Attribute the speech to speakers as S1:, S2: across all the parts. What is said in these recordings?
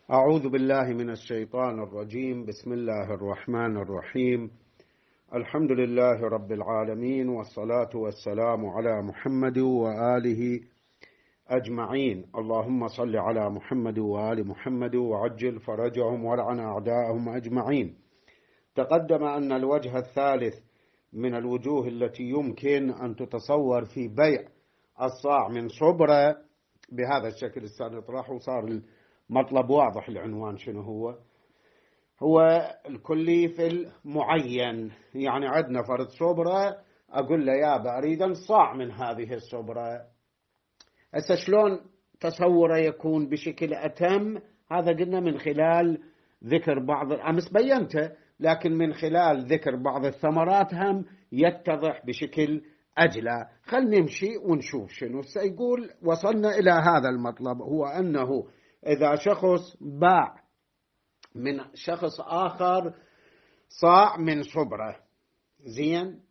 S1: أعوذ بالله من الشيطان الرجيم. بسم الله الرحمن الرحيم. الحمد لله رب العالمين، والصلاة والسلام على محمد وآله أجمعين. اللهم صل على محمد وآل محمد وعجل فرجهم ولعن أعداءهم أجمعين. تقدم أن الوجه الثالث من الوجوه التي يمكن أن تتصور في بيع الصاع من صبرة بهذا الشكل. سنطرح وصار المطلب واضح. العنوان شنو هو الكلي في المعين. يعني عندنا فرد صبرة، أقول له يابا أريد صاع من هذه الصبرة. هسه شلون تصوره يكون بشكل أتم؟ هذا قلنا من خلال ذكر بعض، أمس بينته، لكن من خلال ذكر بعض الثمرات هم يتضح بشكل أجلى. خل نمشي ونشوف شنو سيقول. وصلنا إلى هذا المطلب، هو أنه إذا شخص باع من شخص آخر صاع من صبرة، زين،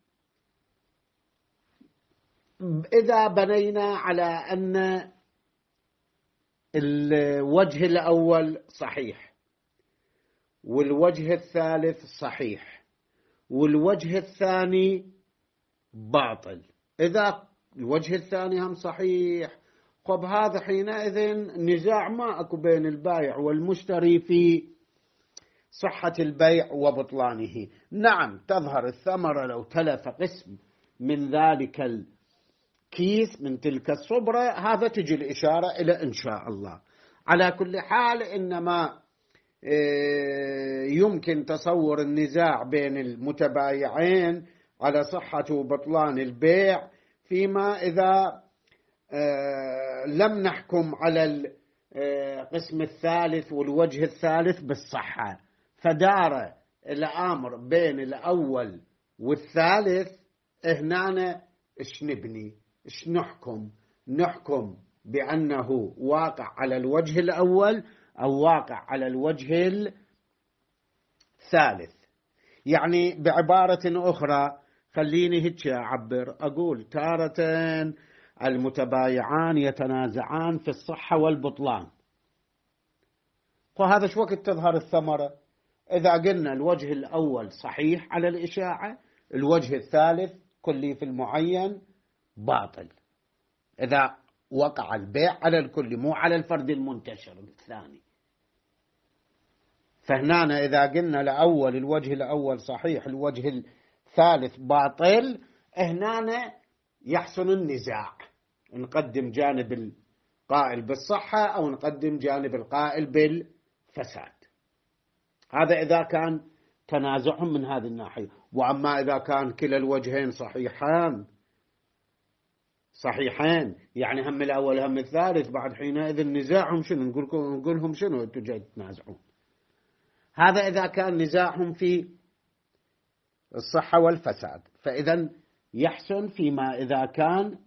S1: إذا بنينا على أن الوجه الأول صحيح والوجه الثالث صحيح والوجه الثاني باطل، إذا الوجه الثاني هم صحيح، طب هذا حينئذ نزاع ما أكو بين البائع والمشتري في صحة البيع وبطلانه. نعم تظهر الثمرة لو تلف قسم من ذلك الكيس من تلك الصبرة، هذا تجي الإشارة إلى إن شاء الله. على كل حال إنما يمكن تصور النزاع بين المتبايعين على صحة وبطلان البيع فيما إذا لم نحكم على القسم الثالث والوجه الثالث بالصحة، فدار الأمر بين الأول والثالث. هنا إيش نبني؟ إيش نحكم بأنه واقع على الوجه الأول أو واقع على الوجه الثالث. يعني بعبارة أخرى، خليني هيك أعبر، أقول تارة المتبايعان يتنازعان في الصحة والبطلان، وهذا شو وقت تظهر الثمرة؟ إذا قلنا الوجه الأول صحيح على الإشاعة، الوجه الثالث كلي في المعين باطل، إذا وقع البيع على الكل مو على الفرد المنتشر الثاني. فهنا إذا قلنا الأول الوجه الأول صحيح الوجه الثالث باطل، هنا يحصل النزاع، نقدم جانب القائل بالصحة أو نقدم جانب القائل بالفساد. هذا إذا كان تنازعهم من هذه الناحية. وأما إذا كان كلا الوجهين صحيحين يعني هم الأول هم الثالث، بعد حينئذ نزاعهم شنو؟ نقولهم شنو أنتم جاي تنازعون؟ هذا إذا كان نزاعهم في الصحة والفساد. فإذا يحسن فيما إذا كان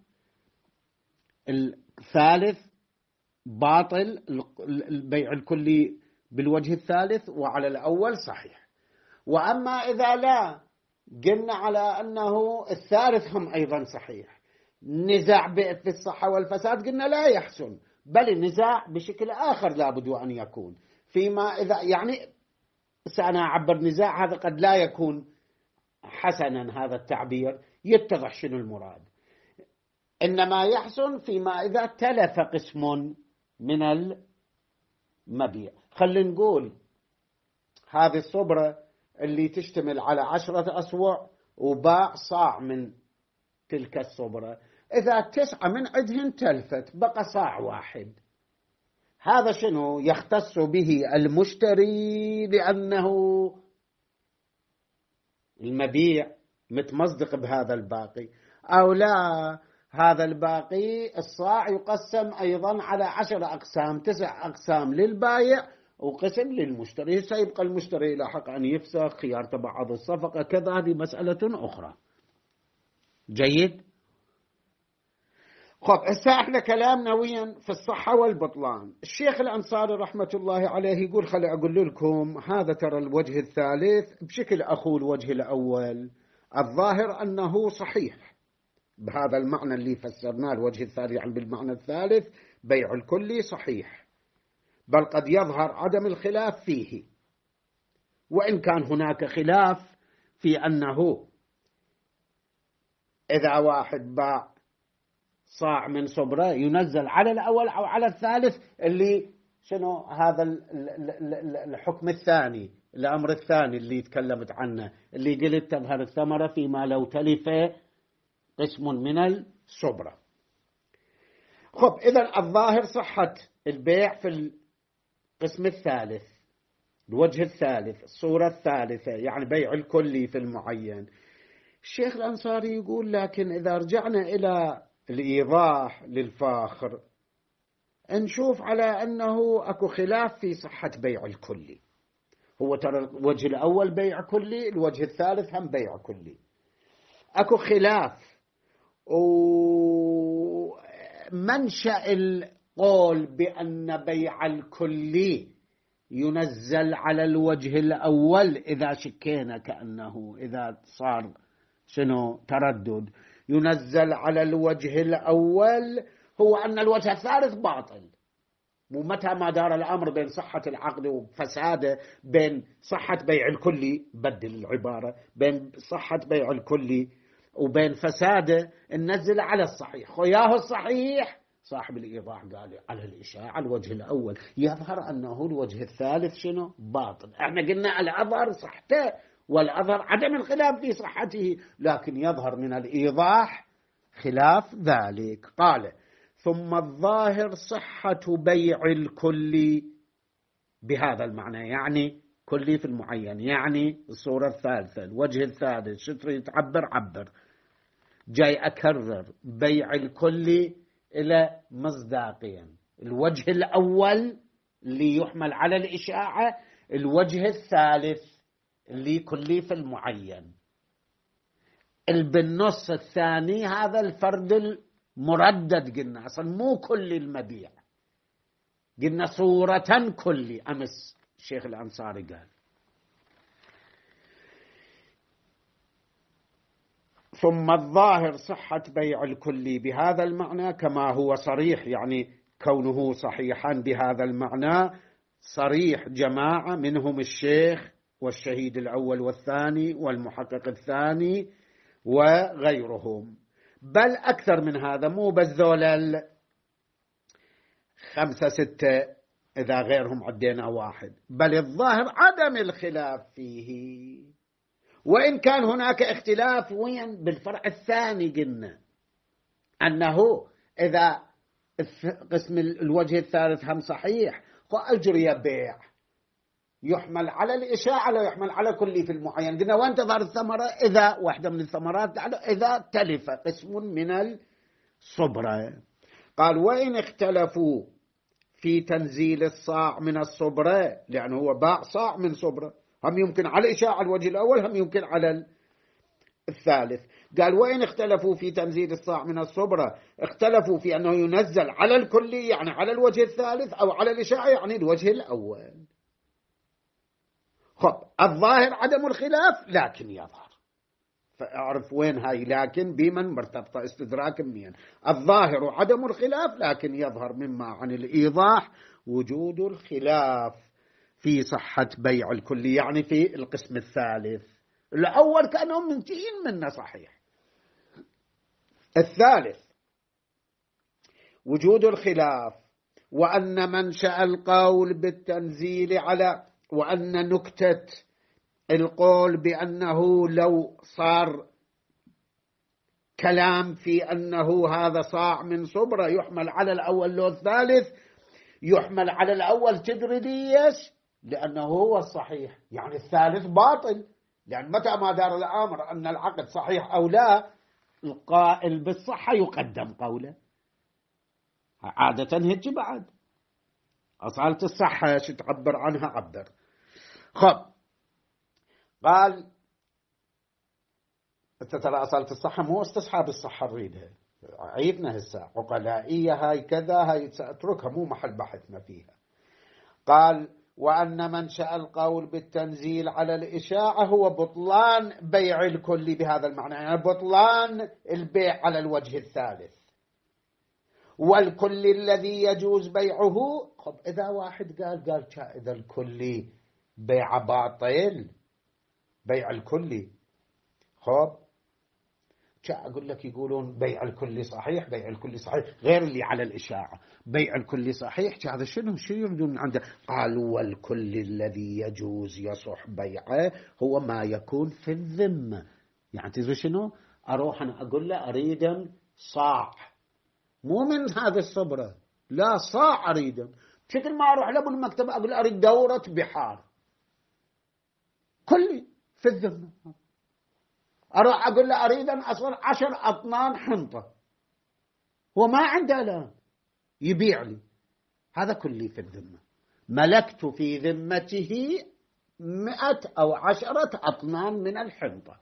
S1: الثالث باطل، البيع الكلي بالوجه الثالث، وعلى الأول صحيح. وأما إذا لا، قلنا على أنه الثالث هم أيضا صحيح، نزاع في الصحة والفساد قلنا لا يحسن، بل النزاع بشكل آخر لابد أن يكون. فيما إذا يعني سأنا أعبر نزاع، هذا قد لا يكون حسنا هذا التعبير، يتضح شنو المراد. إنما يحسن فيما إذا تلف قسم من المبيع. خلينا نقول هذه الصبرة اللي تشتمل على 10 أصواع وباع صاع من تلك الصبرة، إذا 9 من عندهن تلفت بقى صاع واحد، هذا شنو يختص به المشتري لأنه المبيع متمصدق بهذا الباقي، أو لا، هذا الباقي الصاع يقسم أيضا على 10 أقسام، 9 أقسام للبايع وقسم للمشتري. سيبقى المشتري له حق أن يفسخ خيار تبعض الصفقة، كذا، هذه مسألة أخرى. جيد. خب هسه احنا كلامنا وين في الصحة والبطلان. الشيخ الأنصاري رحمة الله عليه يقول خلي أقول لكم هذا ترى الوجه الثالث بشكل أخو الوجه الأول، الظاهر أنه صحيح بهذا المعنى اللي فسرناه. الوجه الثاني يعني بالمعنى الثالث بيع الكلي صحيح، بل قد يظهر عدم الخلاف فيه، وإن كان هناك خلاف في أنه إذا واحد باع صاع من صبرة ينزل على الأول أو على الثالث، اللي شنو هذا الحكم الثاني، الأمر الثاني اللي تكلمت عنه، اللي قلت تظهر الثمرة فيما لو تلف قسم من الصبرة. خب إذن الظاهر صحة البيع في القسم الثالث، الوجه الثالث، الصورة الثالثة، يعني بيع الكلي في المعين. الشيخ الأنصاري يقول لكن إذا رجعنا إلى الإيضاح للفاخر نشوف على أنه أكو خلاف في صحة بيع الكلي. هو ترى الوجه الأول بيع كلي، الوجه الثالث هم بيع كلي، أكو خلاف. ومنشأ القول بأن بيع الكلي ينزل على الوجه الأول إذا شكينا، كأنه إذا صار شنو تردد، ينزل على الوجه الأول، هو أن الوجه الثالث باطل. ومتى ما دار الأمر بين صحة العقد وفساده، بين صحة بيع الكلي، بدل العبارة، بين صحة بيع الكلي وبين فساده، ننزل على الصحيح. وياه الصحيح صاحب الإيضاح قال على الإشاعة الوجه الأول، يظهر أنه الوجه الثالث شنو باطل. احنا قلنا الأظهر صحته، والأظهر عدم الخلاف في صحته، لكن يظهر من الإيضاح خلاف ذلك. قال ثم الظاهر صحة بيع الكلي بهذا المعنى، يعني كلي في المعين، يعني الصورة الثالثة، الوجه الثالث. شو تريد تعبر؟ عبر. جاي أكرر بيع الكلي إلى مصداقين، الوجه الأول اللي يحمل على الإشاعة، الوجه الثالث اللي كلي في المعين. بالنص الثاني هذا الفرد المردد، قلنا أصلا مو كل المبيع، قلنا صورة كلي. أمس الشيخ الأنصاري قال ثم الظاهر صحة بيع الكلي بهذا المعنى كما هو صريح، يعني كونه صحيحا بهذا المعنى صريح جماعة منهم الشيخ والشهيد الأول والثاني والمحقق الثاني وغيرهم، بل أكثر من هذا، مو بس ذول 5 6 إذا غيرهم عدينا 1، بل الظاهر عدم الخلاف فيه. وإن كان هناك اختلاف وين بالفرع الثاني، قلنا أنه إذا قسم الوجه الثالث هم صحيح، فأجري بيع يحمل على الإشاعة لا يحمل على كل في المعين. قلنا وين تظهر الثمرة؟ إذا واحدة من الثمرات إذا تلف قسم من الصبرة. قال وإن اختلفوا في تنزيل الصاع من الصبرة، لأنه هو باع صاع من صبرة، هم يمكن على الإشاعة الوجه الأول، هم يمكن على الثالث. قال وإن اختلفوا في تنزيل الصاع من الصبرة، اختلفوا في أنه ينزل على الكلي يعني على الوجه الثالث، أو على الإشاعة يعني الوجه الأول. خب الظاهر عدم الخلاف لكن يظهر، فأعرف وين هاي لكن بمن مرتبطة استدراك منين. الظاهر عدم الخلاف لكن يظهر مما عن الإيضاح وجود الخلاف في صحة بيع الكلي، يعني في القسم الثالث. الأول كانوا منتهين منه صحيح. الثالث وجود الخلاف، وأن منشأ القول بالتنزيل على، وأن نكتة القول بأنه لو صار كلام في أنه هذا صاع من صبرة يحمل على الأول لو الثالث، يحمل على الأول تدري ليش؟ لأنه هو الصحيح، يعني الثالث باطل. لأن متى ما دار الأمر أن العقد صحيح أو لا، القائل بالصحة يقدم قوله عادة. هيك بعد أصالة الصحة شو تعبر عنها عبر. خب قال ترى أصالة الصحة مو استصحاب الصحة نريدها، عيبنا هسه عقلائية هاي كذا، هاي سأتركها مو محل بحثنا فيها. قال وأن منشأ القول بالتنزيل على الإشاعة هو بطلان بيع الكل بهذا المعنى، يعني بطلان البيع على الوجه الثالث. والكل الذي يجوز بيعه. خب إذا واحد قال إذا الكلي بيع باطل، بيع الكلي، خب أقول لك يقولون بيع الكلي صحيح، بيع الكلي صحيح، غير اللي على الإشاعة بيع الكلي صحيح. هذا شو يريدون عنده؟ قالوا والكل الذي يجوز يصح بيعه هو ما يكون في الذمة. يعني تدري شنو؟ أروح أنا أقول له أريد صاع، مو من هذا الصبرة، لا صاع أريد. بشكل ما أروح له بالمكتب أقول أريد دورة بحار كلي في الذمة. أروح أقول له أريد أن أصل 10 أطنان حنطة، هو ما عنده الآن يبيع لي، هذا كلي في الذمة. ملكت في ذمته 100 أو 10 أطنان من الحنطة،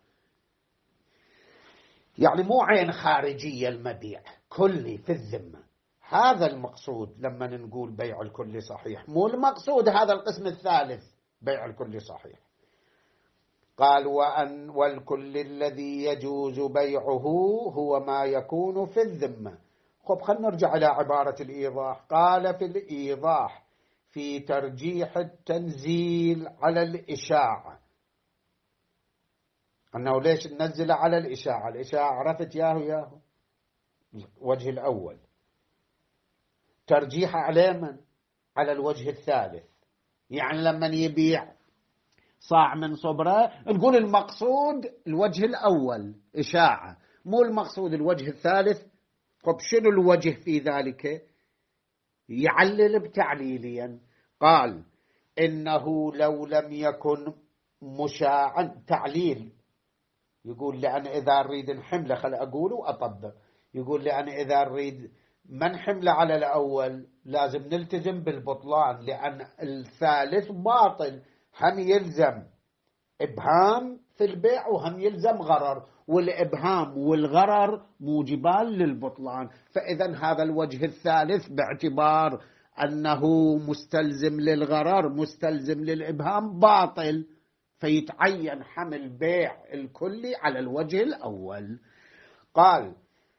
S1: يعني مو عين خارجية المبيع، كلي في الذمة. هذا المقصود لما نقول بيع الكل صحيح، مو المقصود هذا القسم الثالث بيع الكل صحيح. قال والكل الذي يجوز بيعه هو ما يكون في الذمة. خب خلينا نرجع إلى عبارة الإيضاح. قال في الإيضاح في ترجيح التنزيل على الإشاعة، أنه ليش ننزل على الإشاعة؟ الإشاعة عرفت ياهو الوجه الأول، ترجيح على من؟ على الوجه الثالث. يعني لما يبيع صاع من صبرة نقول المقصود الوجه الأول إشاعة، مو المقصود الوجه الثالث. طب شنو الوجه في ذلك؟ يعلل بتعليليا. قال إنه لو لم يكن مشاعا، تعليل يقول لأن إذا أريد نحمله، خل أقول وأطبق، يقول لأن إذا أريد ما نحمله على الأول لازم نلتزم بالبطلان، لأن الثالث باطل، هم يلزم إبهام في البيع وهم يلزم غرر، والإبهام والغرر موجبان للبطلان. فإذا هذا الوجه الثالث باعتبار أنه مستلزم للغرر مستلزم للإبهام باطل، فيتعين حمل بيع الكلي على الوجه الأول. قال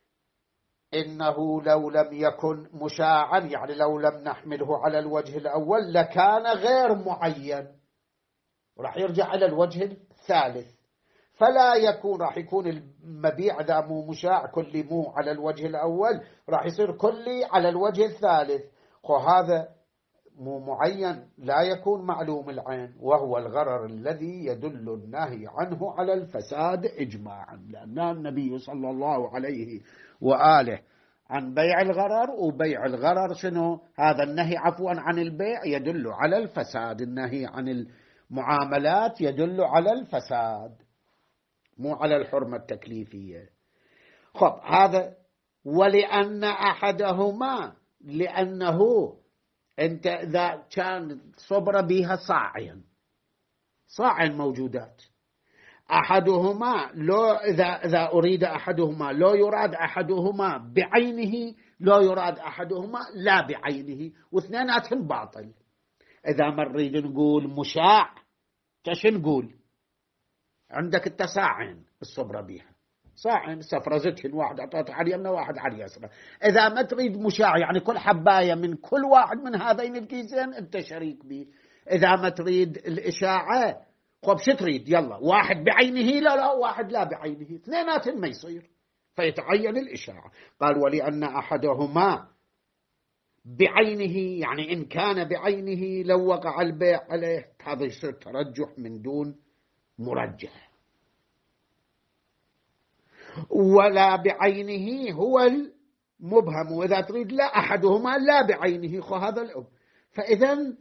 S1: إنه لو لم يكن مشاعا، يعني لو لم نحمله على الوجه الأول لكان غير معين، راح يرجع إلى الوجه الثالث، فلا يكون، راح يكون المبيع ذا مو مشاع كلي مو على الوجه الأول، راح يصير كلي على الوجه الثالث. هذا مو معين لا يكون معلوم العين، وهو الغرر الذي يدل النهي عنه على الفساد إجماعا، لأن النبي صلى الله عليه وآله عن بيع الغرر، وبيع الغرر شنو؟ هذا النهي عفوا عن البيع يدل على الفساد، النهي عن المعاملات يدل على الفساد مو على الحرمة التكليفية. خب هذا ولأن أحدهما، لأنه أنت إذا كان صبر بها صاعين موجودات، أحدهما لو إذا أريد أحدهما لو يراد أحدهما بعينه، لو يراد أحدهما لا بعينه، واثنيناتهم باطل. إذا ما نريد نقول مشاع كش نقول؟ عندك التساعين الصبر بها صاعين سفرزتهن، واحد أعطته على اليمنى واحد على اليسرى. إذا ما تريد مشاع يعني كل حباية من كل واحد من هذين الكيسين أنت شريك به. إذا ما تريد الإشاعة خب شو تريد؟ يلا واحد بعينه لا واحد لا بعينه، اثنيناتهم ما يصير، فيتعين الإشاعة. قال ولأن أحدهما بعينه، يعني إن كان بعينه لو وقع البيع عليه هذا يصير ترجح من دون مرجح. ولا بعينه هو المبهم، وإذا تريد لا أحدهما لا بعينه هذا الأب. فإذا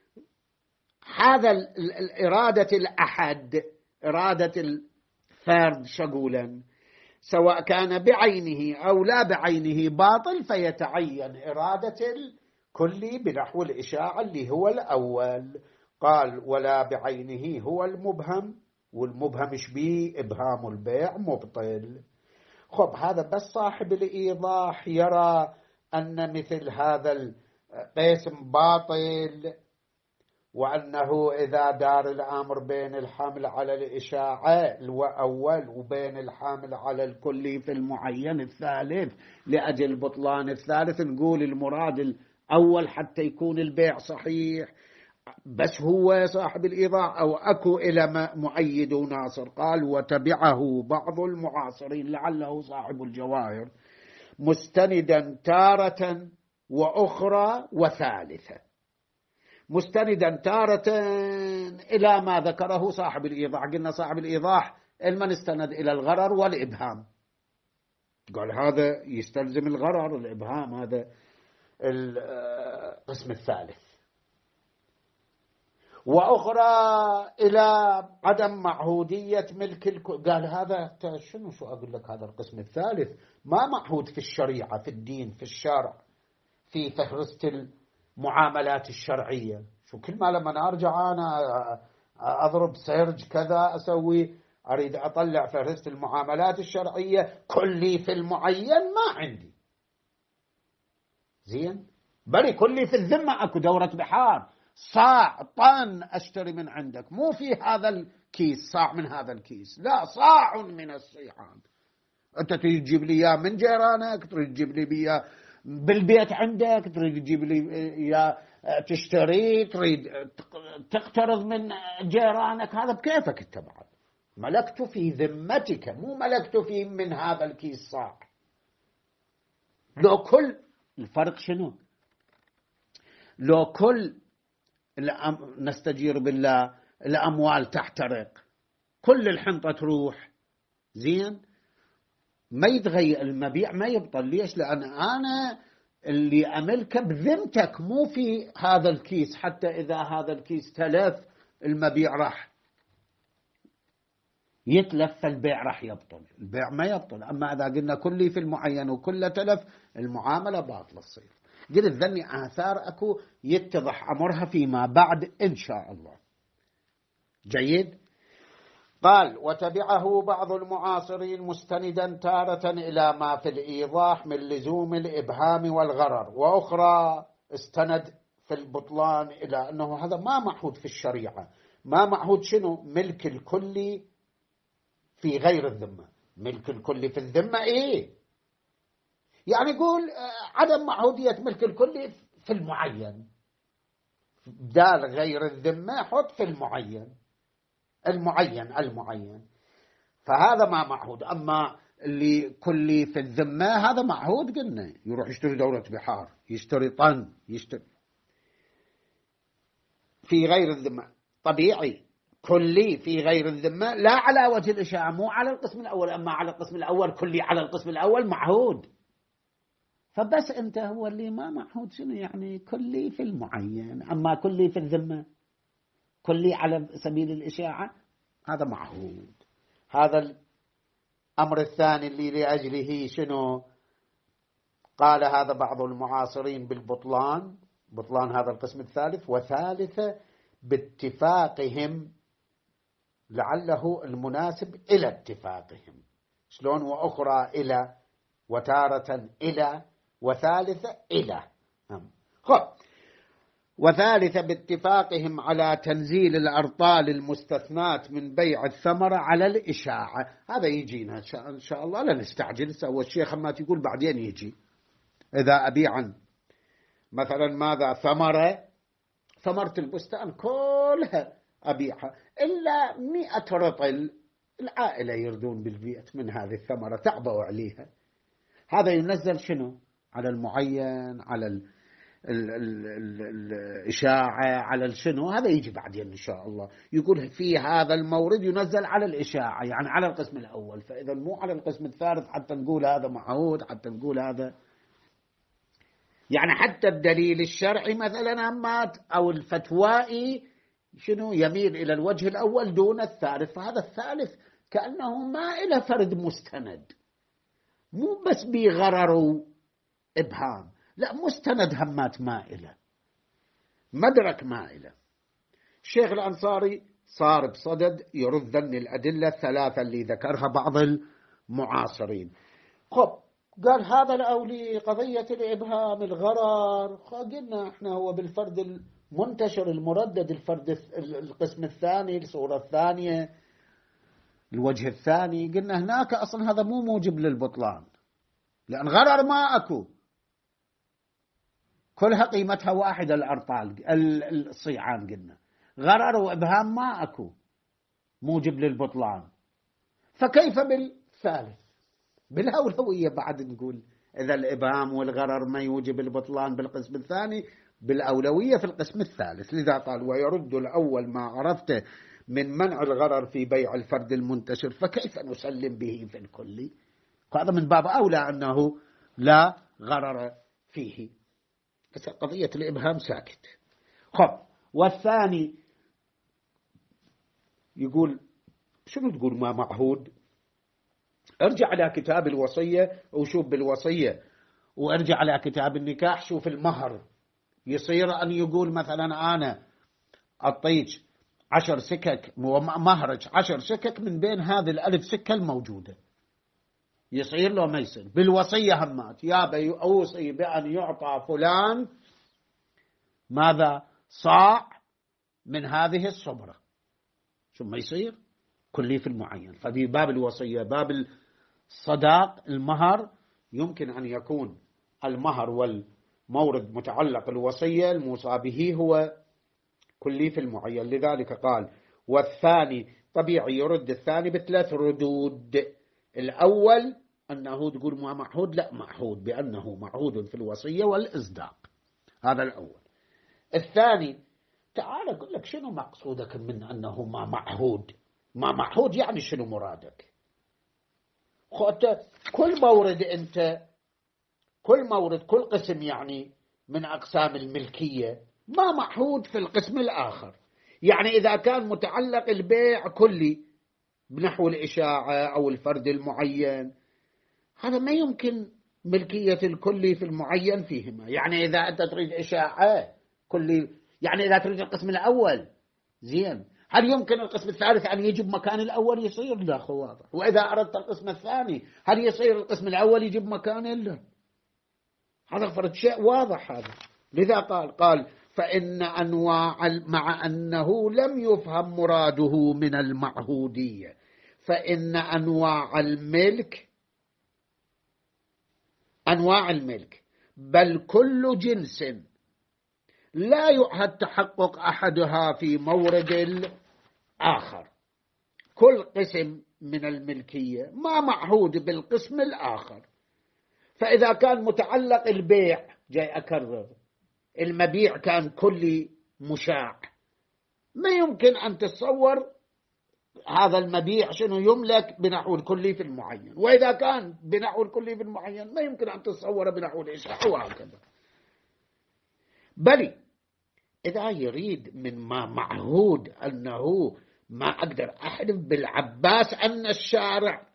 S1: هذا إرادة الأحد، إرادة الفرد شغولا، سواء كان بعينه أو لا بعينه باطل، فيتعين إرادة الكل بنحو الإشاعة اللي هو الأول. قال ولا بعينه هو المبهم، والمبهم شبيه إبهام البيع مبطل. خب هذا بس صاحب الإيضاح يرى أن مثل هذا القسم باطل، وأنه إذا دار الأمر بين الحمل على الإشاعة الأول وبين الحمل على الكلي في المعين الثالث لأجل بطلان الثالث، نقول المراد الأول حتى يكون البيع صحيح، بس هو صاحب الإيضاح أو أكو إلى مؤيد وناصر. قال وتبعه بعض المعاصرين لعله صاحب الجواهر مستندا تارة وأخرى وثالثة. مستندا تارة إلى ما ذكره صاحب الإيضاح. قلنا صاحب الإيضاح المن استند إلى الغرر والإبهام، قال هذا يستلزم الغرر الإبهام، هذا القسم الثالث. وأخرى إلى عدم معهودية ملك قال هذا شنو شو أقول لك، هذا القسم الثالث ما معهود في الشريعة، في الدين، في الشرع، في فهرست المعاملات الشرعية. شو كل ما لما أرجع أنا أضرب سيرج كذا أسوي، أريد أطلع فهرست المعاملات الشرعية كلي في المعين ما عندي زين، بل كلي في الذمة. أكو دورة بحار صاع طن أشتري من عندك، مو في هذا الكيس صاع من هذا الكيس، لا صاع من الصيحان. أنت تريد تجيب لي إياه من جيرانك، تريد تجيب لي إياه بالبيت عندك، تريد تجيب لي إياه تشتري، تريد تقترض من جيرانك، هذا بكيفك أنت بعد. ملكت في ذمتك، مو ملكت في من هذا الكيس صاع. لو كل الفرق شنو؟ لو كل نستجير بالله الأموال تحترق، كل الحنطة تروح، زين ما يتغير المبيع، ما يبطل. ليش؟ لأن أنا اللي أملكه بذمتك، مو في هذا الكيس. حتى إذا هذا الكيس تلف المبيع راح يتلف، فالبيع راح يبطل، البيع ما يبطل. أما إذا قلنا كلي في المعين وكل تلف، المعاملة باطلة تصير. قلت ذني آثار أكو يتضح أمرها فيما بعد إن شاء الله. جيد. قال وتبعه بعض المعاصرين مستندا تارة إلى ما في الإيضاح من لزوم الإبهام والغرر، وأخرى استند في البطلان إلى أنه هذا ما معهود في الشريعة. ما معهود شنو؟ ملك الكل في غير الذمة. ملك الكل في الذمة إيه؟ يعني يقول عدم معهودية ملك الكل في المعين، دال غير الذمة حط في المعين، المعين. فهذا ما معهود. أما اللي كلي في الذمة هذا معهود، قلنا يروح يشتري دورة بحار، يشتري طن، يشتري في غير الذمة. طبيعي كلي في غير الذمة لا على وجه الإشاعة، مو على القسم الأول. أما على القسم الأول كلي على القسم الأول معهود. فبس أنت هو اللي ما معهود شنو يعني كلي في المعين. أما كلي في الذمة، كلي على سبيل الإشاعة، هذا معهود. هذا الأمر الثاني اللي لأجله شنو قال هذا بعض المعاصرين بالبطلان، بطلان هذا القسم الثالث. وثالثة باتفاقهم، لعله المناسب إلى اتفاقهم. شلون؟ وأخرى إلى، وتارة إلى، وثالثة إلى. خب. وثالثة باتفاقهم على تنزيل الأرطال المستثنات من بيع الثمرة على الإشاعة. هذا يجينا إن شاء الله، لا نستعجل. سوى الشيخ ما تقول بعدين يجي. إذا أبيعا مثلا ماذا ثمرة البستان كلها أبيعها إلا 100 رطل، العائلة يردون بالبيت من هذه الثمرة، تعبوا عليها. هذا ينزل شنو؟ على المعين، على الإشاعة، على الشنو. هذا يجي بعدين إن شاء الله. يقول في هذا المورد ينزل على الإشاعة، يعني على القسم الأول. فإذا مو على القسم الثالث حتى نقول هذا معهود، حتى نقول هذا يعني حتى الدليل الشرعي مثلا أمات أو الفتوائي شنو يميل إلى الوجه الأول دون الثالث. فهذا الثالث كأنه ما إلى فرد مستند، مو بس بغرر إبهام، لا مستند همات مائلة، مدرك مائلة. الشيخ الأنصاري صار بصدد يرد ذن الأدلة الثلاثة اللي ذكرها بعض المعاصرين. خب قال هذا الأولي قضية الإبهام الغرر، قلنا احنا هو بالفرد منتشر المردد الفرد القسم الثاني الصورة الثانية الوجه الثاني، قلنا هناك أصلا هذا مو موجب للبطلان، لأن غرر ما أكو، كلها قيمتها واحدة الأرطال الصيعان، قلنا غرر وإبهام ما أكو موجب للبطلان، فكيف بالثالث؟ بالأولوية بعد نقول إذا الإبهام والغرر ما يوجب البطلان بالقسم الثاني، بالأولوية في القسم الثالث. لذا قال ويرد الأول ما عرفته من منع الغرر في بيع الفرد المنتشر، فكيف نسلم به في الكلي؟ هذا من باب أولى أنه لا غرر فيه، بس قضية الإبهام ساكت. خب، والثاني يقول شنو تقول ما معهود؟ ارجع على كتاب الوصية وشوف بالوصية، وارجع على كتاب النكاح شوف المهر. يصير أن يقول مثلا أنا أعطيك 10 سكك مهرج 10 سكك من بين هذه الألف سكة الموجودة، يصير له ما يصير؟ بالوصية همات يا أوصي بأن يعطى فلان ماذا صاع من هذه الصبرة، شو ما يصير؟ كلي في المعين. ففي باب الوصية باب الصداق المهر يمكن أن يكون المهر والمورد متعلق الوصية، الموصى به هو كلي في المعين. لذلك قال والثاني طبيعي يرد الثاني بثلاث ردود. الأول أنه تقول ما معهود، لا معهود بأنه معهود في الوصية والإصداق، هذا الأول. الثاني تعال أقول لك شنو مقصودك من أنه ما معهود؟ ما معهود يعني شنو مرادك؟ كل مورد أنت كل مورد كل قسم يعني من أقسام الملكية ما معهود في القسم الآخر. يعني إذا كان متعلق البيع كلي بنحو الإشاعة أو الفرد المعين، هذا ما يمكن ملكية الكلي في المعين فيهما. يعني إذا أنت تريد إشاعة كلي، يعني إذا تريد القسم الأول زين، هل يمكن القسم الثالث أن يجب مكان الأول؟ يصير لا، واضح. وإذا أردت القسم الثاني هل يصير القسم الأول يجب مكانه؟ لا، هذا فرد شيء واضح هذا. لذا قال فإن أنواع مع أنه لم يفهم مراده من المعهودية، فإن أنواع الملك بل كل جنس لا يعهد تحقق أحدها في مورد الآخر. كل قسم من الملكية ما معهود بالقسم الآخر. فإذا كان متعلق البيع، جاي أكرر، المبيع كان كلي مشاع، ما يمكن أن تتصور هذا المبيع شنو يملك بنحو الكلي في المعين. وإذا كان بنحو الكلي في المعين ما يمكن أن تتصور بنحو الإشاعة، وهكذا. بل إذا يريد من ما معهود أنه ما أقدر أحلف بالعباس أن الشارع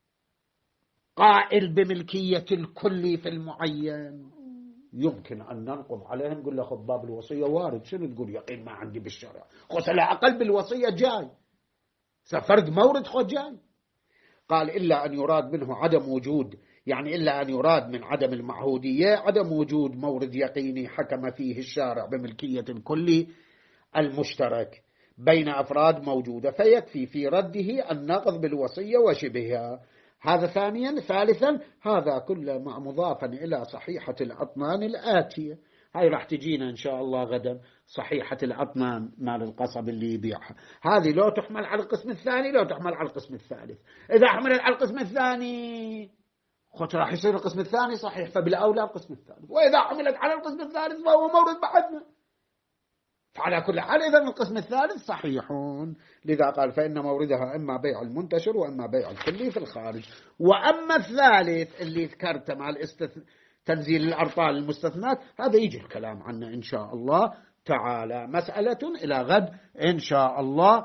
S1: قائل بملكية الكلي في المعين، يمكن أن ننقض عليهم نقول له خذ باب الوصية وارد، شنو تقول يقين ما عندي بالشرع؟ خذ على الأقل بالوصية جاي، سفرد مورد خذ جاي. قال إلا أن يراد منه عدم وجود، يعني إلا أن يراد من عدم المعهودية عدم وجود مورد يقيني حكم فيه الشارع بملكية الكلي المشترك بين أفراد موجودة، فيكفي في رده النقض بالوصية وشبهها. هذا ثانيا. ثالثا هذا كله مع مضافا إلى صحيحة الأطنان الآتية. هاي راح تجينا إن شاء الله غدا، صحيحة الأطنان مال القصب اللي يبيعها، هذه لو تحمل على القسم الثاني لو تحمل على القسم الثالث. إذا حملت على القسم الثاني خط راح يصير القسم الثاني صحيح، فبالأولى القسم الثالث. وإذا حملت على القسم الثالث فهو مورد بعدنا. فعلى كل حال إذن القسم الثالث صحيحون. لذا قال فإن موردها إما بيع المنتشر وإما بيع الكلي في الخارج. وأما الثالث اللي ذكرته مع تنزيل الأرطال المستثنات، هذا يجي الكلام عنه إن شاء الله تعالى، مسألة إلى غد إن شاء الله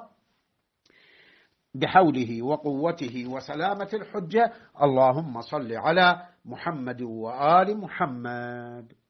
S1: بحوله وقوته وسلامة الحجة. اللهم صل على محمد وآل محمد.